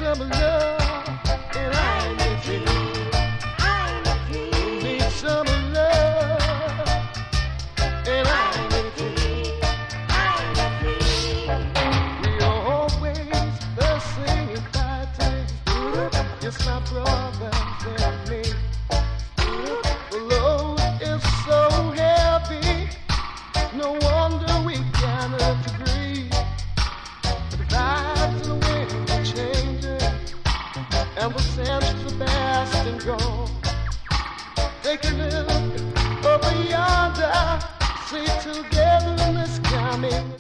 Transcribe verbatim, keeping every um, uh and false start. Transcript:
some love, and I need you. You need some love, and I need you. We are always fussing and fighting. It's my brothers and me. The load is so heavy, no wonder we cannot agree. The vibes and the winds are changing, and the sense are past and gone. Take a look over yonder, see together in this coming.